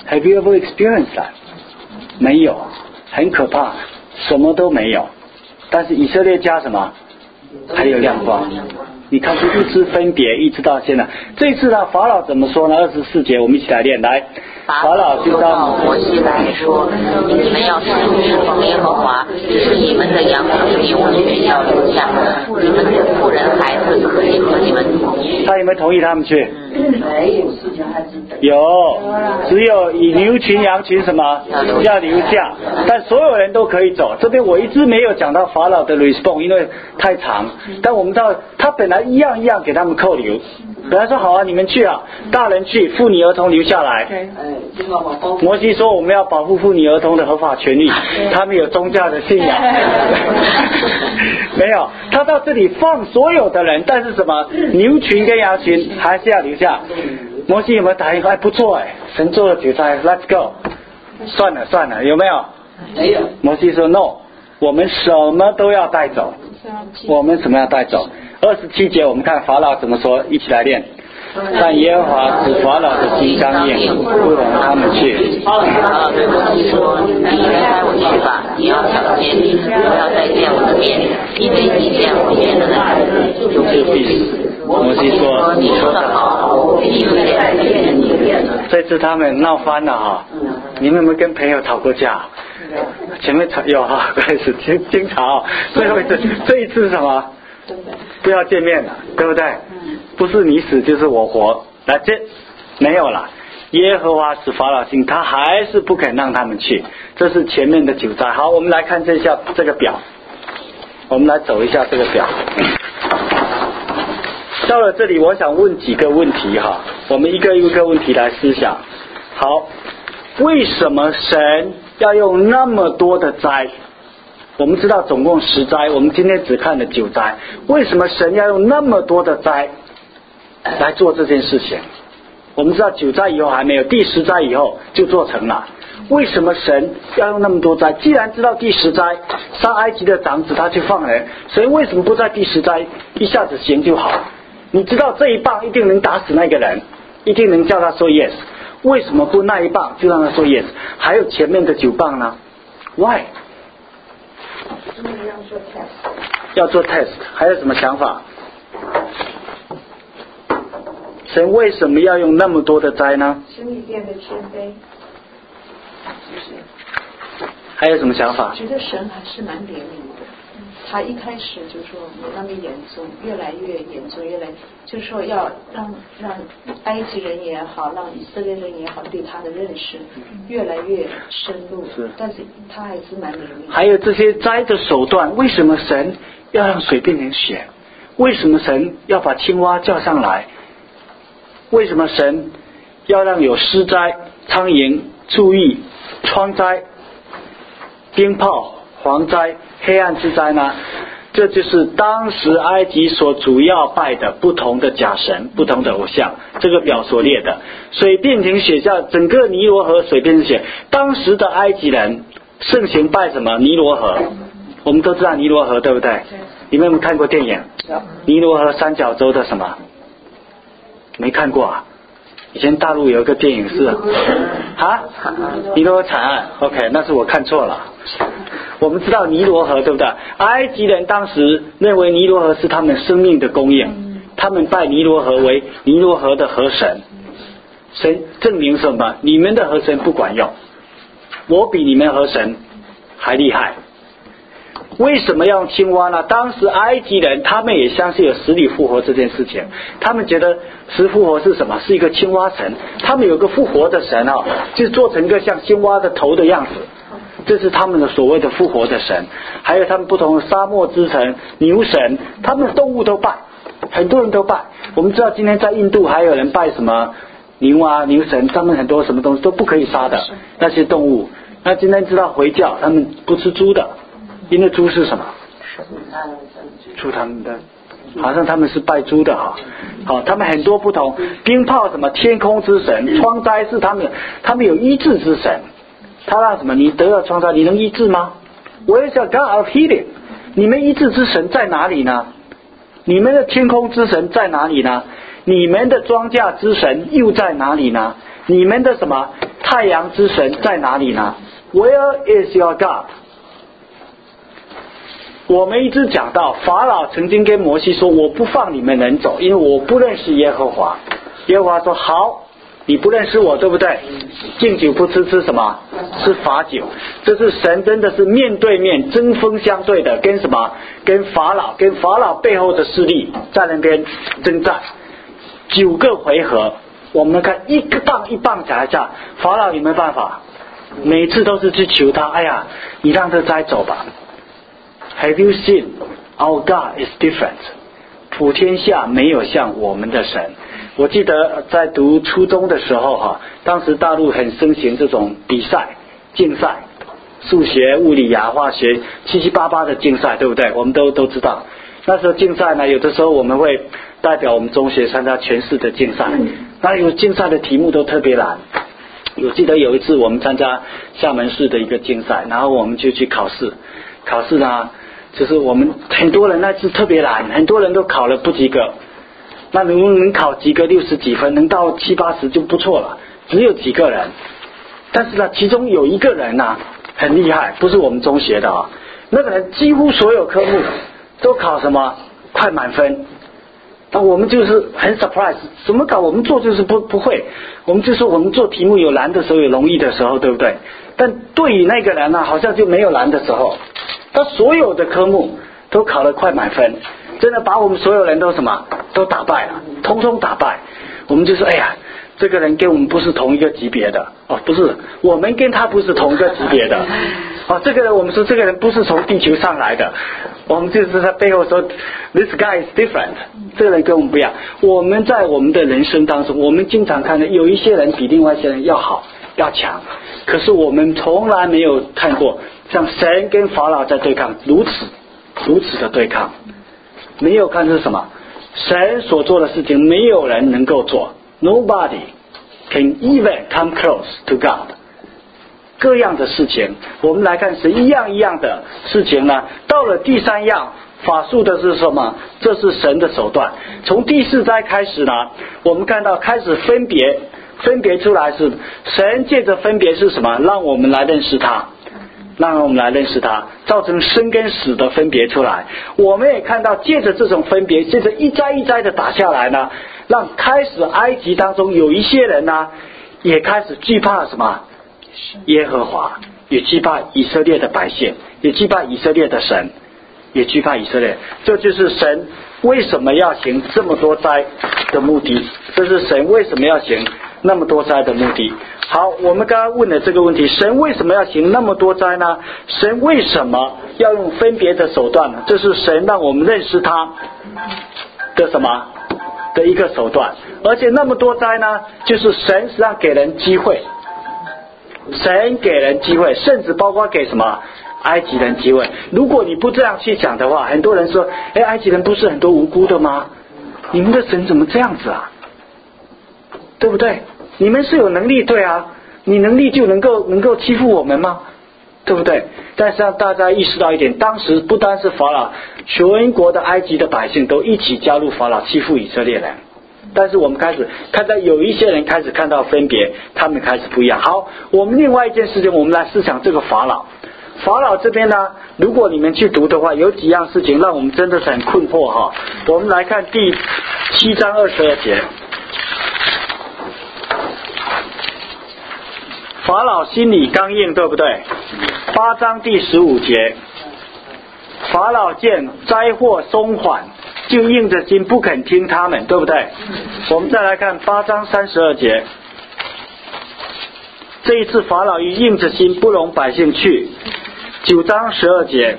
Have you ever experienced that? 没有，很可怕，什么都没有。但是以色列家什么？还有亮光。你看出一直分别，一直到现在。这次呢，法老怎么说呢？24节，我们一起来念。来，法老就到摩西来说：“你们要侍奉耶和华，只是你们的羊群牛群要留下，你们的妇人孩子可以和你们同去。” 他有没有同意他们去？ 没有事情还是有，只有以牛群羊群什么要留下，但所有人都可以走。这边我一直没有讲到法老的 response， 因为太长。但我们知道他本来一样一样给他们扣留，本来说好啊，你们去啊，大人去，妇女儿童留下来。摩西说我们要保护妇女儿童的合法权利，他们有宗教的信仰。没有，他到这里放所有的人，但是什么牛群跟羊群还是要留下。摩西有没有答应？哎，不错哎，神做了韭菜 ，Let's go。算了，有没有？ 没有。 摩西说 No， 我们什么都要带走。我们什么要带走？27节我们看法老怎么说，一起来念。但耶和华使法老的心刚硬，不容他们去。 法老对摩西说：“你离开我去吧，你要小心，不要再见我的面，因为你见我面的人就必死。”摩西说：“你说的好，我必不再见你面了。” 这次他们闹翻了哈，你们有没有跟朋友吵过架？前面吵有哈，开始经常，最后这一次是什么？不要见面了，对不对？不是你死就是我活，来这没有了。耶和华使法老心，他还是不肯让他们去。这是前面的9灾。好，我们来看这个表，我们来走一下这个表。到了这里，我想问几个问题哈，我们一个一个问题来思想。好，为什么神要用那么多的灾？我们知道总共10灾，我们今天只看了9灾。为什么神要用那么多的灾来做这件事情？我们知道9灾以后还没有，第10灾以后就做成了。为什么神要用那么多灾？既然知道第10灾上埃及的长子他去放人，神为什么不在第10灾一下子行就好？你知道这一棒一定能打死那个人，一定能叫他说 yes， 为什么不那一棒就让他说 yes？ 还有前面的9棒呢 ？Why？要做 test， 还有什么想法？神为什么要用那么多的灾呢？ 使你变得谦卑。 还有什么想法？ 觉得神还是蛮怜悯的。他一开始就说没那么严重，越来越严重，就是说要让埃及人也好，让以色列人也好，对他的认识越来越深入。但是他还是蛮怜悯。 还有这些灾的手段，为什么神要让水变成血？为什么神要把青蛙叫上来？为什么神要让有湿灾、苍蝇、注意、疮灾、鞭炮、蝗灾、黑暗之灾呢？这就是当时埃及所主要拜的不同的假神、不同的偶像，这个表所列的。水变成血，叫整个尼罗河水变成血。当时的埃及人盛行拜什么？尼罗河。我们都知道尼罗河，对不对？你们有没有看过电影？尼罗河三角洲的什么？没看过啊？以前大陆有一个电影是啊，尼罗河惨案。OK， 那是我看错了。我们知道尼罗河，对不对？埃及人当时认为尼罗河是他们生命的供应，他们拜尼罗河为尼罗河的河神。神证明什么？你们的河神不管用，我比你们河神还厉害。为什么要用青蛙呢？当时埃及人他们也相信有死里复活这件事情，他们觉得死复活是什么？是一个青蛙神，他们有个复活的神就做成一个像青蛙的头的样子，这是他们的所谓的复活的神。还有他们不同的沙漠之神、牛神，他们的动物都拜，很多人都拜。我们知道今天在印度还有人拜什么牛啊、牛神，他们很多什么东西都不可以杀的那些动物。那今天知道回教他们不吃猪的，因为猪是什么？猪他们的，好像他们是拜猪的哈。好，他们很多不同。鞭炮什么？天空之神。疮灾是他们有医治之神。他让什么？你得了疮灾，你能医治吗？我也想 God of healing。你们医治之神在哪里呢？你们的天空之神在哪里呢？你们的庄稼之神又在哪里呢？你们的什么太阳之神在哪里呢？ Where is your God？ 我们一直讲到法老曾经跟摩西说，我不放你们人走，因为我不认识耶和华。耶和华说好，你不认识我，对不对？敬酒不吃，吃什么？吃罚酒。这是神真的是面对面针锋相对的跟什么？跟法老背后的势力在那边征战9个回合。我们看一个棒一棒打一下，法老有没有办法？每次都是去求他，哎呀，你让这灾走吧。Have you seen our God is different？ 普天下没有像我们的神。我记得在读初中的时候当时大陆很盛行这种比赛竞赛，数学、物理、化学七七八八的竞赛，对不对？我们都知道。那时候竞赛呢，有的时候我们会代表我们中学参加全市的竞赛，那有竞赛的题目都特别难。我记得有一次我们参加厦门市的一个竞赛，然后我们就去考试呢，就是我们很多人那次特别难，很多人都考了不及格。那能考及格60几分，能到70、80就不错了，只有几个人。但是呢，其中有一个人很厉害，不是我们中学的那个人几乎所有科目都考什么快满分。那我们就是很 surprise， 怎么搞？我们做就是不会，我们就说我们做题目有难的时候，有容易的时候，对不对？但对于那个人好像就没有难的时候，他所有的科目都考了快满分，真的把我们所有人都都打败了，通通打败。我们就说，哎呀，这个人跟我们不是同一个级别的不是，我们跟他不是同一个级别的这个人我们说这个人不是从地球上来的，我们就是在背后说 This guy is different， 这个人跟我们不一样。我们在我们的人生当中，我们经常看到有一些人比另外一些人要好要强，可是我们从来没有看过像神跟法老在对抗如此的对抗，没有看是什么？神所做的事情没有人能够做， Nobody can even come close to God。 各样的事情我们来看是一样一样的事情呢。到了第3样法术的是什么？这是神的手段。从第4灾开始呢，我们看到开始分别出来，是神借着分别是什么？让我们来认识他，造成生跟死的分别出来。我们也看到借着这种分别，借着一灾一灾的打下来呢，让开始埃及当中有一些人呢也开始惧怕什么？耶和华，也惧怕以色列的百姓，也惧怕以色列的神，也惧怕以色列。这就是神为什么要行这么多灾的目的，这是神为什么要行那么多灾的目的。好，我们刚刚问的这个问题，神为什么要行那么多灾呢？神为什么要用分别的手段呢？这是神让我们认识他的什么的一个手段。而且那么多灾呢，就是神实际上给人机会，神给人机会，甚至包括给什么埃及人机会。如果你不这样去讲的话，很多人说，埃及人不是很多无辜的吗？你们的神怎么这样子啊？对不对？你们是有能力，对啊，你能力就能够欺负我们吗？对不对？但是让大家意识到一点，当时不单是法老，全国的埃及的百姓都一起加入法老欺负以色列人。但是我们开始看到有一些人开始看到分别，他们开始不一样。好，我们另外一件事情，我们来思想这个法老。法老这边呢，如果你们去读的话，有几样事情让我们真的是很困惑我们来看第7章22节。法老心里刚硬，对不对？8章第15节，法老见灾祸松缓，就硬着心不肯听他们，对不对？我们再来看8章32节，这一次法老硬着心不容百姓去。9章12节，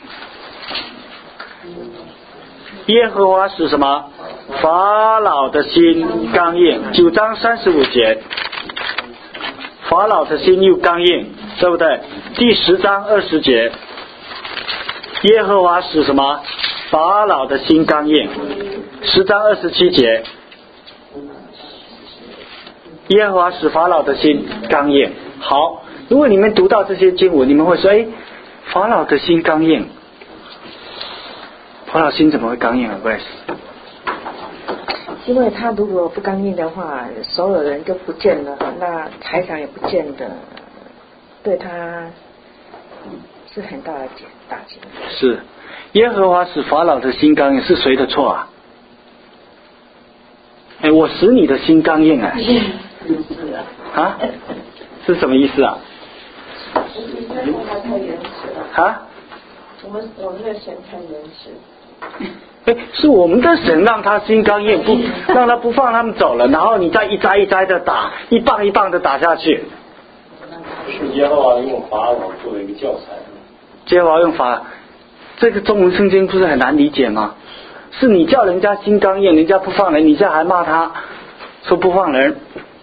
耶和华使什么？法老的心刚硬。9章35节，法老的心又刚硬，对不对？第10章20节，耶和华使什么？法老的心刚硬。10章27节，耶和华使法老的心刚硬。好，如果你们读到这些经文，你们会说，法老的心刚硬，法老心怎么会刚硬啊？ 因为他如果不刚硬的话，所有人都不见了，那财产也不见的，对他是很大的打击。 是，耶和华使法老的心刚硬，是谁的错啊？我使你的心刚硬啊！啊？是什么意思啊？啊？ 我们的神太原始。 是我们的神让他心刚硬，不让他不放他们走了，然后你再一摘一摘的打，一棒一棒的打下去。 是耶和华用法老作为一个教材。 耶和华用法，这个中文圣经不是很难理解吗？是你叫人家心刚硬，人家不放人，你现在还骂他说不放人，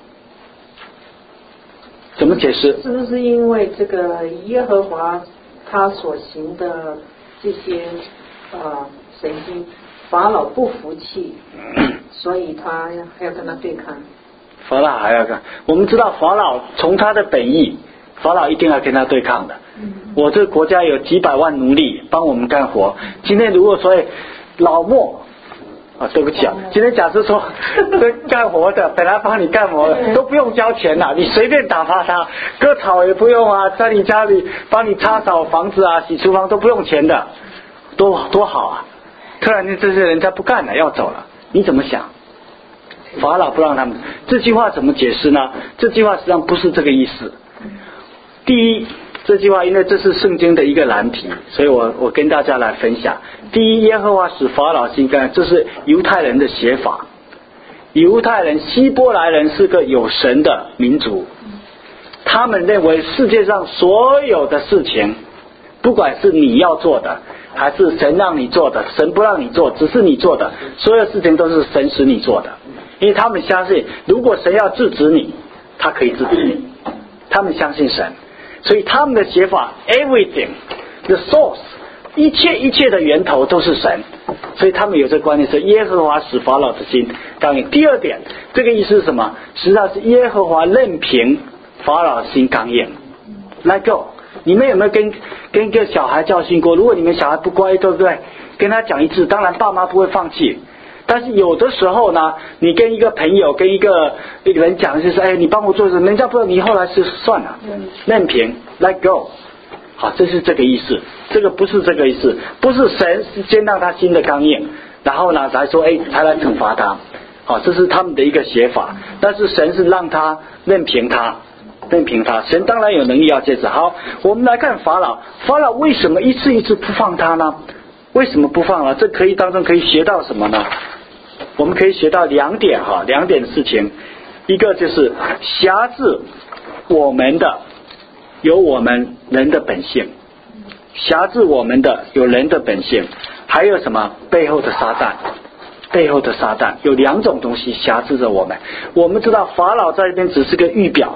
怎么解释？ 是不是因为这个耶和华他所行的这些神经，法老不服气，所以他还要跟他对抗。 法老还要看，我们知道法老从他的本意，法老一定要跟他对抗的。我这个国家有几百万奴隶帮我们干活，今天如果说老莫对不起啊，今天假设说干活的本来帮你干活的都不用交钱了，你随便打发他，割草也不用啊，在你家里帮你擦扫房子啊，洗厨房都不用钱的，多好啊！突然间这些人家不干了，要走了，你怎么想？法老不让他们，这句话怎么解释呢？这句话实际上不是这个意思。第一，这句话因为这是圣经的一个难题，所以我跟大家来分享。第一，耶和华使法老心刚硬，这是犹太人的写法。犹太人希伯来人是个有神的民族，他们认为世界上所有的事情，不管是你要做的还是神让你做的，神不让你做，只是你做的，所有事情都是神使你做的。因为他们相信如果神要制止你，他可以制止你，他们相信神，所以他们的写法 everything the source 一切的源头都是神，所以他们有这个观念是耶和华使法老的心刚硬。第二点，这个意思是什么？实际上是耶和华任凭法老的心刚硬。 Let go。 你们有没有跟一个小孩教训过？如果你们小孩不乖，对不对？跟他讲一次，当然爸妈不会放弃，但是有的时候呢，你跟一个朋友跟一个人讲就是你帮我做什么，人家不知道，你后来是算了，任凭 Let go。 好，这是这个意思，这个不是这个意思，不是神先让他心的刚硬，然后呢才说才来惩罚他。好，这是他们的一个写法，但是神是让他任凭他，神当然有能力要戒止。好，我们来看法老为什么一次一次不放他呢？为什么不放了？这当中可以学到什么呢？我们可以学到两点的事情。一个就是辖制我们的有我们人的本性，辖制我们的有人的本性，还有什么？背后的撒旦有两种东西辖制着我们。我们知道法老在这边只是个预表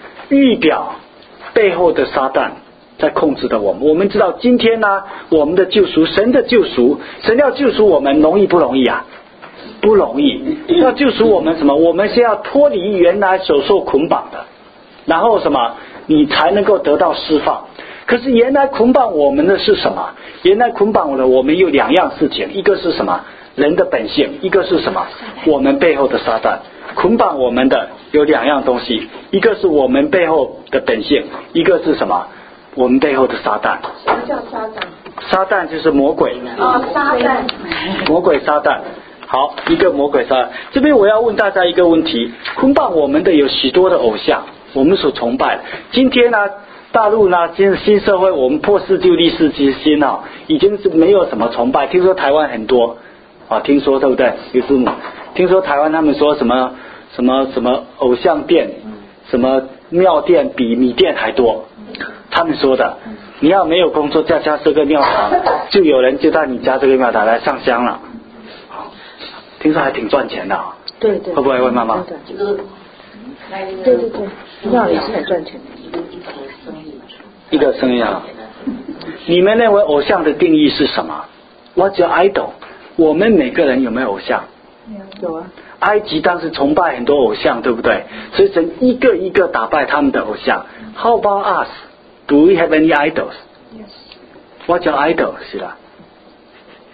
背后的撒旦在控制着我们。我们知道今天呢，我们的救赎，神的救赎，神要救赎我们，容易不容易啊？不容易。要救赎我们什么？我们是要脱离原来所受捆绑的，然后什么？你才能够得到释放。可是原来捆绑我们的是什么？原来捆绑我们有两样事情，一个是什么？人的本性，一个是什么？我们背后的撒旦。捆绑我们的有两样东西，一个是我们背后的本性，一个是什么？我们背后的撒旦。 什么叫撒旦？ 撒旦就是魔鬼。 撒旦。 魔鬼撒旦。好，一个魔鬼撒旦。这边我要问大家一个问题：捆绑我们的有许多的偶像，我们所崇拜的。今天呢，大陆呢，新社会，我们破四旧立四新已经是没有什么崇拜。听说台湾很多听说对不对？刘师母，听说台湾他们说什么偶像店，什么庙店比米店还多，他们说的。你要没有工作，在家设个庙堂，就有人就到你家这个庙堂来上香了。听说还挺赚钱的对， 会不会问妈妈？ 对，庙也是很赚钱的。 一个生意你们认为偶像的定义是什么？ What's your idol？ 我们每个人有没有偶像？ 有啊。 埃及当时崇拜很多偶像，对不对？所以神一个一个打败他们的偶像。How about us? Do we have any idols? Yes. What's your idol？ 是啦。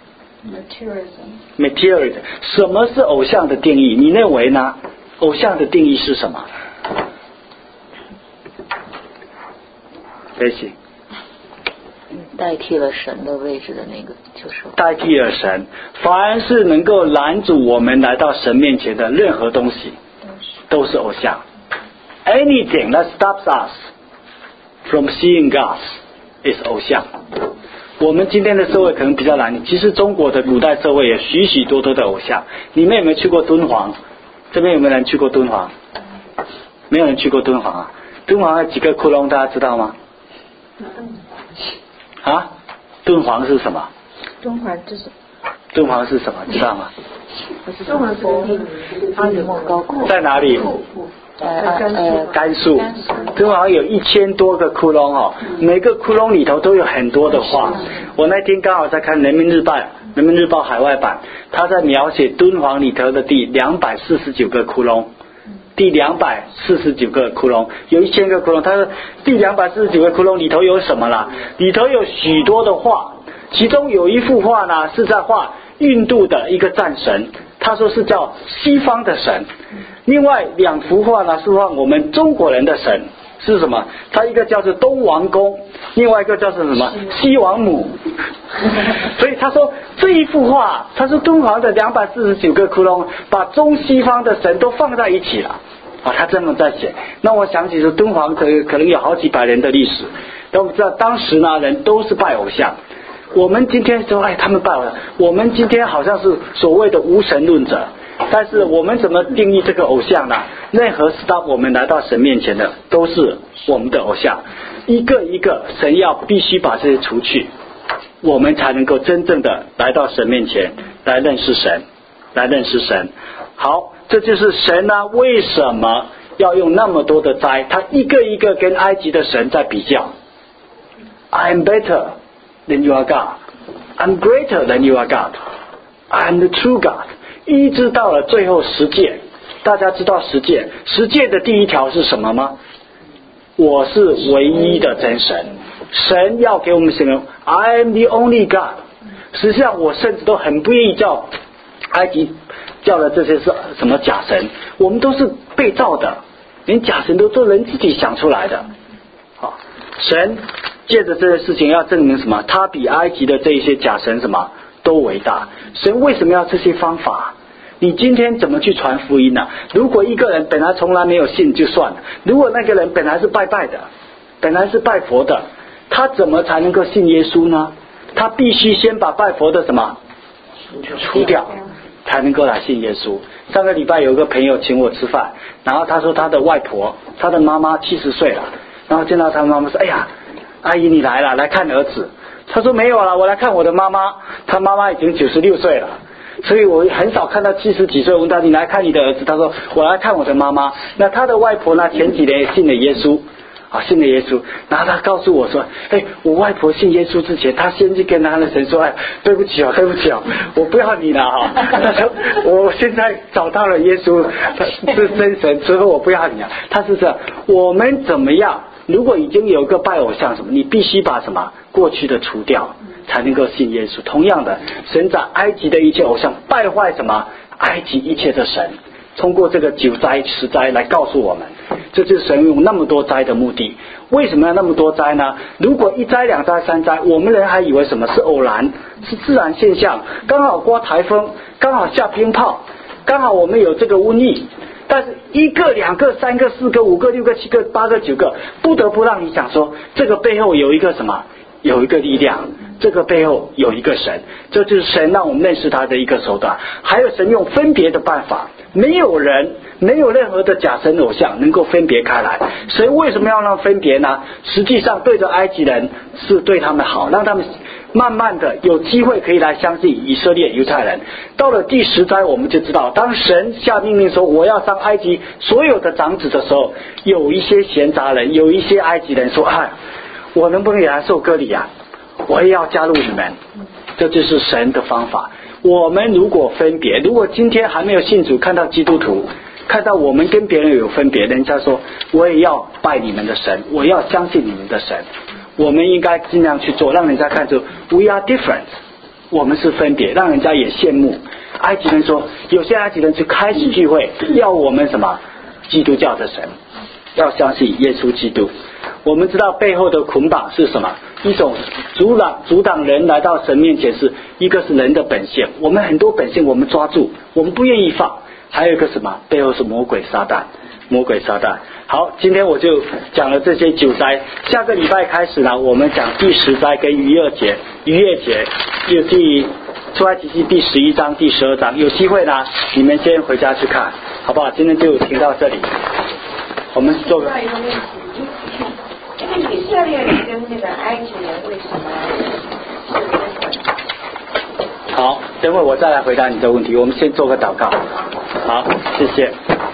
materialism。什么是偶像的定义？你认为呢？偶像的定义是什么？Basic。 代替了神的位置的那个，就是代替了神，凡是能够拦阻我们来到神面前的任何东西，都是偶像。Anything that stops us from seeing God is 偶像。我们今天的社会可能比较难，其实中国的古代社会有许许多多的偶像。你们有没有去过敦煌？这边有没有人去过敦煌？没有人去过敦煌啊？敦煌有几个窟窿，大家知道吗？啊，敦煌是什么？ 敦煌就是敦煌是什么？知道吗？ 敦煌佛阿里莫高窟在哪里？甘肃。敦煌有1000多个窟窿哦，每个窟窿里头都有很多的画。我那天刚好在看人民日报海外版，他在描写敦煌里头的第249个窟窿。第249个窟窿，有1000个窟窿。他说第249个窟窿里头有什么啦？里头有许多的画，其中有一幅画呢是在画印度的一个战神，他说是叫西方的神。另外2幅画呢是画我们中国人的神，是什么？他一个叫做东王公，另外一个叫做什么西王母。所以他说这一幅画，他说敦煌的249个窟窿把中西方的神都放在一起了啊，他这么在写。那我想起说敦煌可能有好几百年的历史，那我们知道当时呢人都是拜偶像。我们今天说他们拜偶像，我们今天好像是所谓的无神论者，但是我们怎么定义这个偶像呢？任何stop我们来到神面前的都是我们的偶像，一个一个神要必须把这些除去，我们才能够真正的来到神面前来认识神。好，这就是神呢为什么要用那么多的灾，他一个一个跟埃及的神在比较。 I am better than you are God, I'm greater than you are God, I am the true God。 一直到了最后10诫，大家知道10诫的第1条是什么吗？我是唯一的真神。神要给我们形容 I am the only God。 实际上我甚至都很不愿意叫埃及叫的这些是什么假神，我们都是被造的，连假神都是人自己想出来的。好，神借着这些事情要证明什么？他比埃及的这一些假神什么都伟大。神为什么要这些方法？你今天怎么去传福音呢？如果一个人本来从来没有信就算了，如果那个人本来是拜拜的，本来是拜佛的，他怎么才能够信耶稣呢？他必须先把拜佛的什么除掉，才能够来信耶稣。上个礼拜有个朋友请我吃饭，然后他说他的外婆，他的妈妈70岁了，然后见到他妈妈说：“哎呀，阿姨你来了，来看儿子。”他说：“没有了，我来看我的妈妈，他妈妈已经96岁了。”所以我很少看到70几岁问他：“你来看你的儿子。”他说：“我来看我的妈妈。”那他的外婆呢？前几年信了耶稣。信了耶稣，然后他告诉我说：“我外婆信耶稣之前，他先去跟他的神说，对不起，我不要你了哈。他说我现在找到了耶稣是真神之后，我不要你了。”他是这样。我们怎么样？如果已经有一个拜偶像什么，你必须把什么过去的除掉，才能够信耶稣。同样的，神在埃及的一切偶像败坏什么？埃及一切的神。通过这个9灾10灾来告诉我们，这就是神用那么多灾的目的。为什么要那么多灾呢？如果1灾2灾3灾，我们人还以为什么是偶然，是自然现象，刚好刮台风，刚好下冰炮，刚好我们有这个瘟疫。但是1个2个3个4个5个6个7个8个9个，不得不让你想说，这个背后有一个什么？有一个力量，这个背后有一个神，这就是神让我们认识他的一个手段。还有神用分别的办法，没有任何的假神偶像能够分别开来。神为什么要让分别呢？实际上对着埃及人是对他们好，让他们慢慢的有机会可以来相信以色列犹太人。到了第10灾，我们就知道，当神下命令说我要伤埃及所有的长子的时候，有一些闲杂人，有一些埃及人说：“我能不能也来受割礼啊？我也要加入你们。”这就是神的方法。我们如果分别，如果今天还没有信主，看到基督徒，看到我们跟别人有分别，人家说我也要拜你们的神，我要相信你们的神，我们应该尽量去做，让人家看出 we are different， 我们是分别，让人家也羡慕。埃及人说，有些埃及人就开始聚会，要我们什么？基督教的神，要相信耶稣基督。我们知道背后的捆绑是什么？一种阻挡人来到神面前，是一个是人的本性，我们很多本性我们抓住，我们不愿意放。还有一个什么？背后是魔鬼撒旦。好，今天我就讲了这些9灾。下个礼拜开始呢，我们讲第10灾跟逾越节。有出埃及记第11章、第12章，有机会呢，你们先回家去看，好不好？今天就停到这里。我们做个。 那个以色列人跟那个埃及人为什么？ 好，等会我再来回答你的问题。我们先做个祷告。好，谢谢。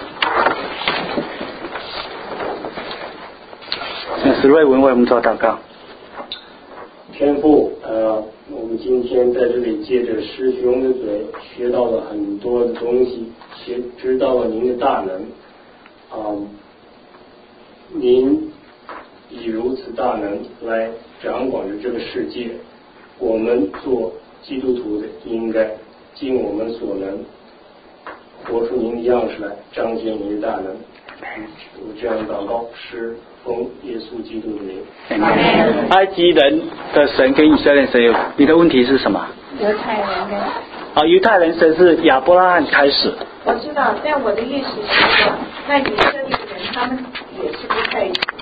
史瑞文为我们做祷告。 天父，我们今天在这里借着师兄的嘴学到了很多的东西，知道了您的大能。您以如此大能来掌管着这个世界，我们做基督徒的应该尽我们所能，活出您的样式来，彰显您的大能。我这样祷告是奉耶稣基督的名。 埃及人的神跟以色列神有，你的问题是什么？ 犹太人跟犹太人神是亚伯拉罕开始。 我知道，但我的意思是说，那以色列人他们也是不太